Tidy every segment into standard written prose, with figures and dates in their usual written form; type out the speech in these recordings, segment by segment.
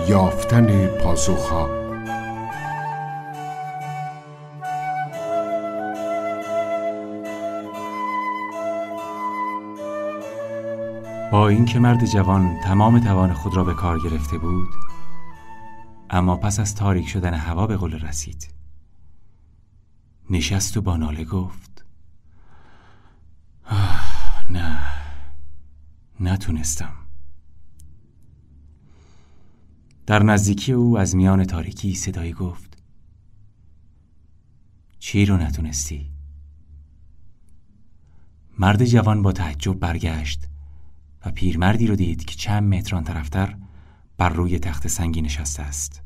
یافتن پاسخ‌ها. با اینکه مرد جوان تمام توان خود را به کار گرفته بود، اما پس از تاریک شدن هوا به قله رسید. نشست و با ناله گفت: نه، نتونستم. در نزدیکی او از میان تاریکی صدایی گفت: چی رو نتونستی؟ مرد جوان با تعجب برگشت و پیرمردی رو دید که چند متر آن طرفتر بر روی تخت سنگی نشسته است.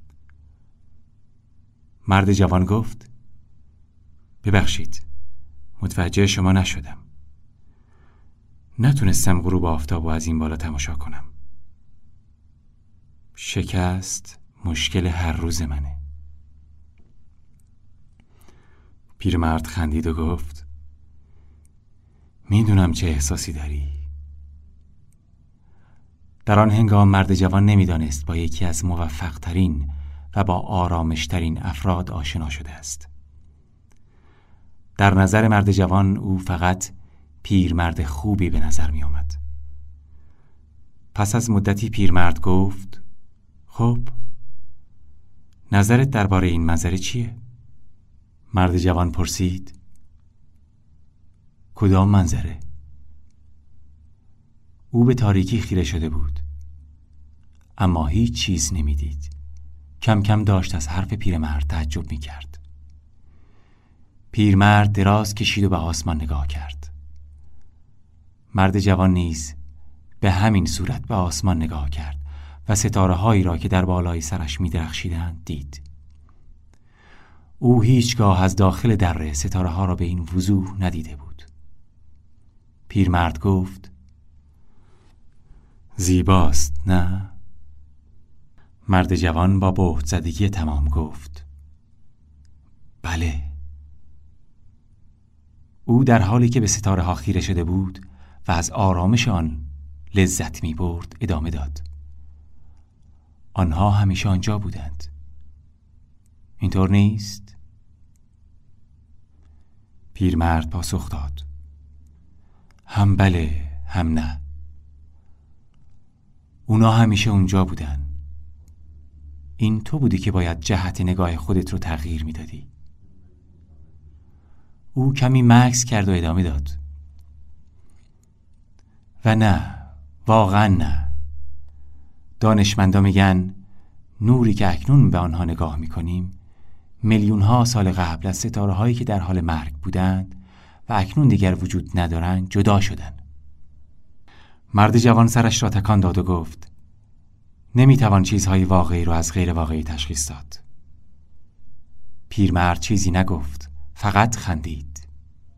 مرد جوان گفت: ببخشید، متوجه شما نشدم. نتونستم غروب آفتاب رو از این بالا تماشا کنم. شکست مشکل هر روز منه. پیرمرد خندید و گفت: میدونم چه احساسی داری. در آن هنگام مرد جوان نمیدانست با یکی از موفق‌ترین و با آرامش‌ترین افراد آشنا شده است. در نظر مرد جوان او فقط پیرمرد خوبی به نظر می آمد. پس از مدتی پیرمرد گفت: خب، نظرت درباره این منظره چیه؟ مرد جوان پرسید: کدام منظره؟ او به تاریکی خیره شده بود، اما هیچ چیز نمیدید. کم کم داشت از حرف پیرمرد تعجب می کرد. پیرمرد دراز کشید و به آسمان نگاه کرد. مرد جوان نیز به همین صورت به آسمان نگاه کرد و ستاره هایی را که در بالای سرش می درخشیدند دید. او هیچگاه از داخل دره ستاره ها را به این وضوح ندیده بود. پیرمرد گفت: زیباست، نه؟ مرد جوان با بهت زدگی تمام گفت: بله. او در حالی که به ستاره ها خیره شده بود و از آرامش آن لذت می برد ادامه داد: آنها همیشه آنجا بودند، اینطور نیست؟ پیرمرد پاسخ داد: هم بله هم نه. اونا همیشه اونجا بودن. این تو بودی که باید جهت نگاه خودت رو تغییر میدادی. او کمی مکث کرد و ادامه داد: و نه، واقعا نه. دانشمندا میگن نوری که اکنون به آنها نگاه میکنیم میلیون ها سال قبل از ستاره هایی که در حال مرگ بودند و اکنون دیگر وجود ندارند جدا شدن. مرد جوان سرش را تکان داد و گفت: نمیتوان چیزهای واقعی رو از غیر واقعی تشخیص داد. پیرمرد چیزی نگفت، فقط خندید.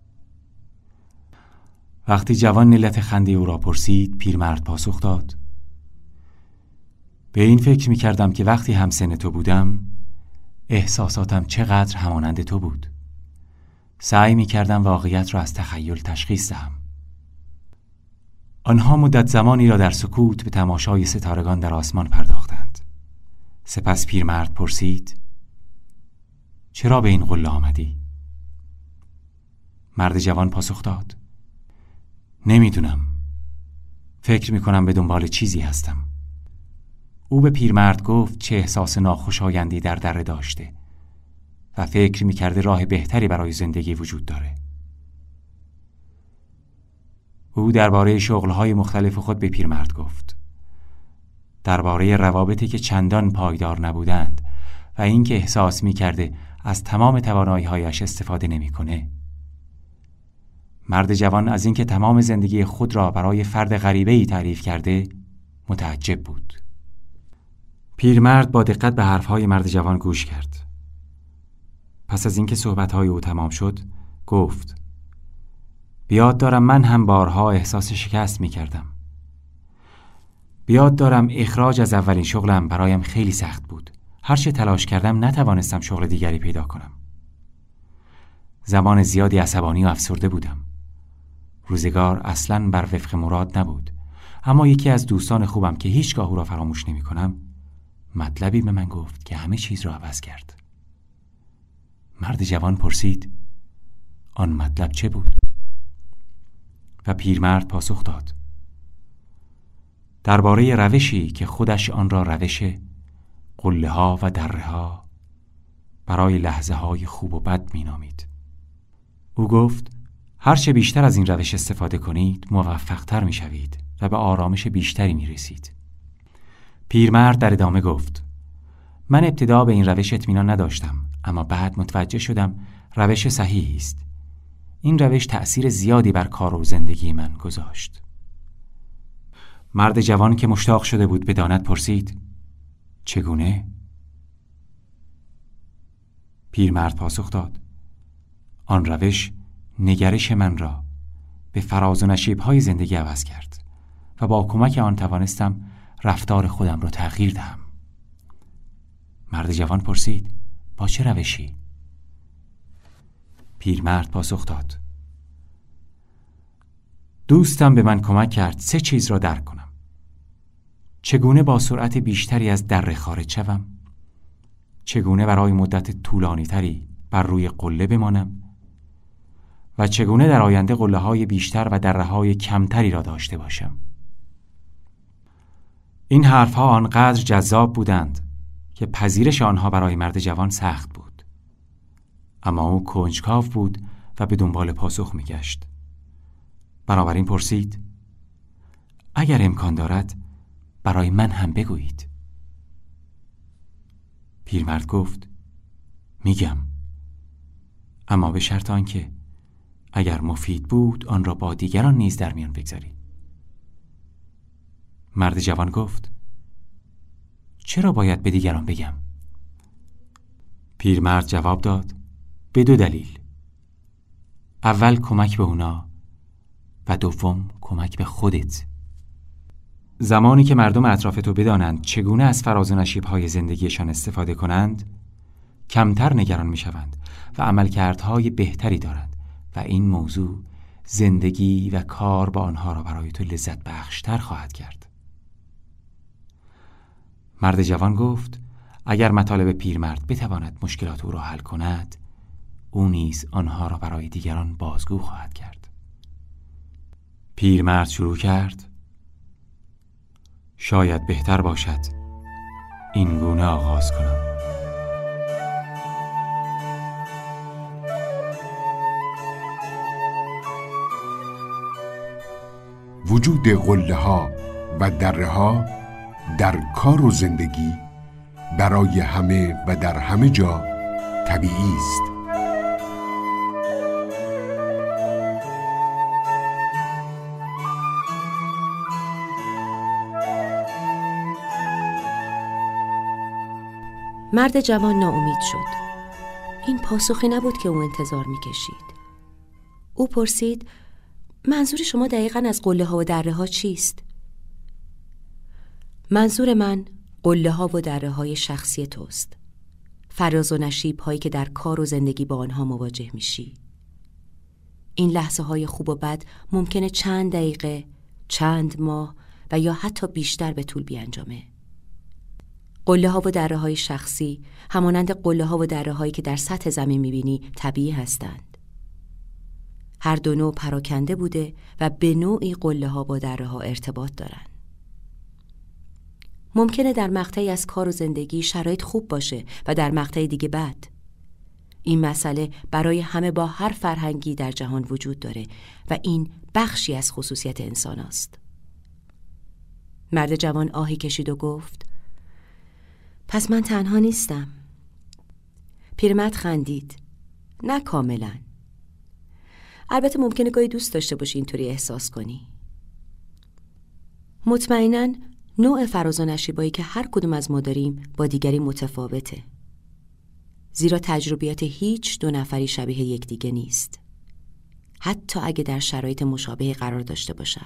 وقتی جوان علت خنده او را پرسید، پیرمرد پاسخ داد: به این فکر میکردم که وقتی همسن تو بودم احساساتم چقدر همانند تو بود. سعی میکردم واقعیت را از تخیل تشخیص دهم. آنها مدت زمانی را در سکوت به تماشای ستارگان در آسمان پرداختند. سپس پیرمرد پرسید: چرا به این قله آمدی؟ مرد جوان پاسخ داد: نمیدونم. فکر میکنم به دنبال چیزی هستم. او به پیرمرد گفت چه احساس ناخوشایندی در دره داشته و فکر میکرده راه بهتری برای زندگی وجود داره. او درباره شغل‌های مختلف خود به پیرمرد گفت. درباره روابطی که چندان پایدار نبودند و اینکه احساس می‌کرده از تمام توانایی‌هایش استفاده نمی‌کنه. مرد جوان از اینکه تمام زندگی خود را برای فرد غریبه‌ای تعریف کرده متعجب بود. پیرمرد با دقت به حرف‌های مرد جوان گوش کرد. پس از اینکه صحبت‌های او تمام شد، گفت: بیاد دارم من هم بارها احساس شکست می‌کردم. بیاد دارم اخراج از اولین شغلم برایم خیلی سخت بود. هر چه تلاش کردم نتوانستم شغل دیگری پیدا کنم. زمان زیادی عصبانی و افسرده بودم. روزگار اصلاً بر وفق مراد نبود. اما یکی از دوستان خوبم که هیچگاه او را فراموش نمی‌کنم مطلبی به من گفت که همه چیز را عوض کرد. مرد جوان پرسید آن مطلب چه بود؟ و پیرمرد پاسخ داد درباره روشی که خودش آن را روش قله ها و دره ها برای لحظه های خوب و بد می نامید. او گفت هرچه بیشتر از این روش استفاده کنید موفق‌تر می شوید و به آرامش بیشتری می رسید. پیرمرد در ادامه گفت من ابتدا به این روش اطمینان نداشتم، اما بعد متوجه شدم روش صحیحی است. این روش تأثیر زیادی بر کار و زندگی من گذاشت. مرد جوان که مشتاق شده بود بداند پرسید چگونه؟ پیرمرد پاسخ داد آن روش نگرش من را به فراز و نشیب‌های زندگی عوض کرد و با کمک آن توانستم رفتار خودم را تغییر دهم. مرد جوان پرسید با چه روشی؟ پیرمرد پاسخ داد دوستم به من کمک کرد 3 چیز را درک کنم: چگونه با سرعت بیشتری از دره خارج شوم، چگونه برای مدت طولانی تری بر روی قله بمانم و چگونه در آینده قله‌های بیشتر و دره‌های کمتری را داشته باشم. این حرف‌ها آنقدر جذاب بودند که پذیرش آنها برای مرد جوان سخت بود، اما او کنجکاو بود و به دنبال پاسخ می‌گشت. بنابراین پرسید اگر امکان دارد برای من هم بگویید. پیرمرد گفت میگم، اما به شرط آنکه اگر مفید بود آن را با دیگران نیز در میان بگذاری. مرد جوان گفت چرا باید به دیگران بگم؟ پیرمرد جواب داد به 2 دلیل. اول کمک به اونا و دوم کمک به خودت. زمانی که مردم اطراف تو بدانند چگونه از فراز و نشیب‌های زندگیشان استفاده کنند، کمتر نگران می‌شوند و عملکردهای بهتری دارند و این موضوع زندگی و کار با آنها را برای تو لذت بخشتر خواهد کرد. مرد جوان گفت اگر مطالب پیرمرد بتواند مشکلات او را حل کند، او نیز آنها را برای دیگران بازگو خواهد کرد. پیرمرد شروع کرد شاید بهتر باشد این گونه آغاز کنم. وجود قله ها و دره ها در کار و زندگی برای همه و در همه جا طبیعی است. مرد جوان ناامید شد. این پاسخی نبود که او انتظار می‌کشید. او پرسید منظور شما دقیقاً از قله ها و دره ها چیست؟ منظور من قله ها و دره های شخصی توست. فراز و نشیب هایی که در کار و زندگی با آنها مواجه میشی. این لحظه های خوب و بد ممکنه چند دقیقه، چند ماه و یا حتی بیشتر به طول بیانجامه. قله ها و دره های شخصی همانند قله ها و دره هایی که در سطح زمین میبینی طبیعی هستند. هر دو نوع پراکنده بوده و به نوعی قله ها با دره ها ارتباط دارن. ممکنه در مقطعی از کار و زندگی شرایط خوب باشه و در مقطع دیگه بد. این مسئله برای همه با هر فرهنگی در جهان وجود داره و این بخشی از خصوصیت انسان است. مرد جوان آهی کشید و گفت پس من تنها نیستم. پیرمرد خندید. نه کاملا. البته ممکنه گاهی دوست داشته باشی اینطوری احساس کنی. مطمئناً نوع فراز و نشیبایی که هر کدوم از ما داریم با دیگری متفاوته. زیرا تجربیات هیچ 2 نفری شبیه یکدیگه نیست. حتی اگه در شرایط مشابه قرار داشته باشن.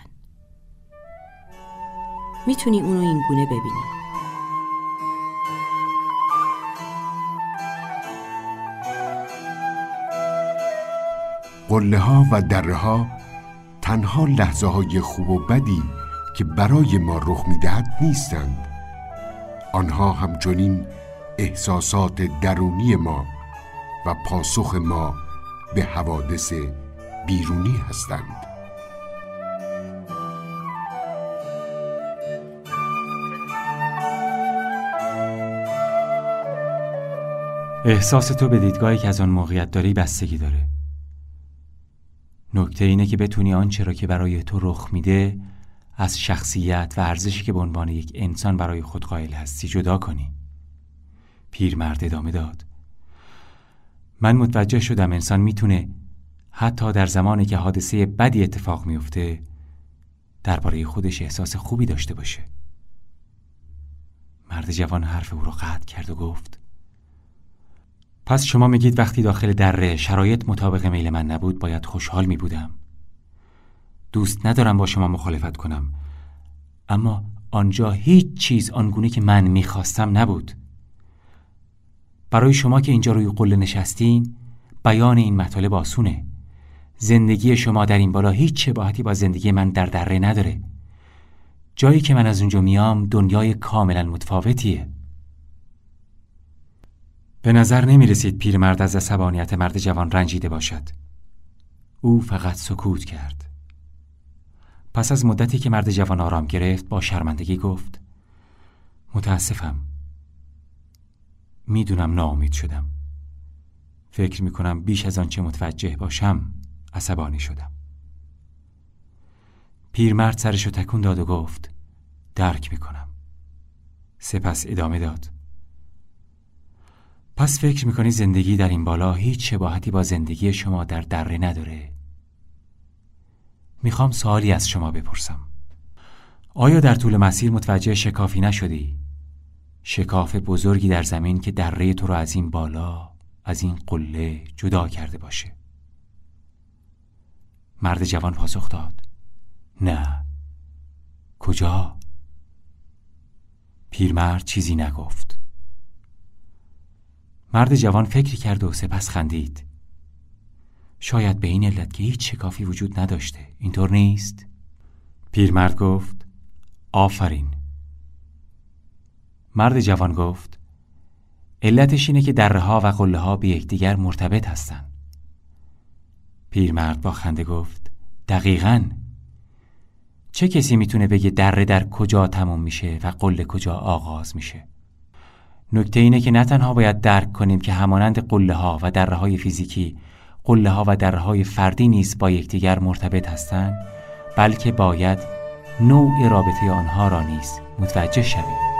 میتونی اونو این گونه ببینی. قله ها و دره ها تنها لحظه های خوب و بدی که برای ما رخ میدهد نیستند. آنها همچنین احساسات درونی ما و پاسخ ما به حوادث بیرونی هستند. احساس تو به دیدگاهی که از آن موقعیت داری بستگی داره. نکته اینه که بتونی آنچه را که برای تو رخ میده از شخصیت و ارزشی که به عنوان یک انسان برای خود قائل هستی جدا کنی. پیرمرد ادامه داد: من متوجه شدم انسان میتونه حتی در زمانی که حادثه بدی اتفاق میفته درباره خودش احساس خوبی داشته باشه. مرد جوان حرف او را قطع کرد و گفت: پس شما میگید وقتی داخل دره شرایط مطابق میل من نبود باید خوشحال میبودم. دوست ندارم با شما مخالفت کنم، اما آنجا هیچ چیز آنگونه که من میخواستم نبود. برای شما که اینجا روی قله نشستین بیان این مطالب آسونه. زندگی شما در این بالا هیچ شباهتی با زندگی من در دره نداره. جایی که من از اونجا میام دنیای کاملا متفاوتیه. به نظر نمی رسید پیرمرد از عصبانیت مرد جوان رنجیده باشد. او فقط سکوت کرد. پس از مدتی که مرد جوان آرام گرفت با شرمندگی گفت: متاسفم. میدونم ناامید شدم. فکر میکنم بیش از آنچه متوجه باشم عصبانی شدم. پیرمرد سرشو تکون داد و گفت: درک میکنم. سپس ادامه داد: پس فکر میکنی زندگی در این بالا هیچ شباهتی با زندگی شما در دره نداره؟ میخوام سوالی از شما بپرسم. آیا در طول مسیر متوجه شکافی نشدی؟ شکاف بزرگی در زمین که دره تو رو از این بالا، از این قله جدا کرده باشه. مرد جوان پاسخ داد: نه. کجا؟ پیرمرد چیزی نگفت. مرد جوان فکری کرد و سپس خندید. شاید به این علت که هیچ شکافی وجود نداشته. اینطور نیست؟ پیرمرد گفت: آفرین. مرد جوان گفت: علتش اینه که دره ها و قله ها به یکدیگر مرتبط هستن. پیرمرد با خنده گفت: دقیقاً. چه کسی میتونه بگه دره در کجا تموم میشه و قله کجا آغاز میشه؟ نکته اینه که نه تنها باید درک کنیم که همانند قله ها و دره های فیزیکی، قله ها و دره های فردی نیز با یکدیگر مرتبط هستند، بلکه باید نوع رابطه آنها را نیز متوجه شویم.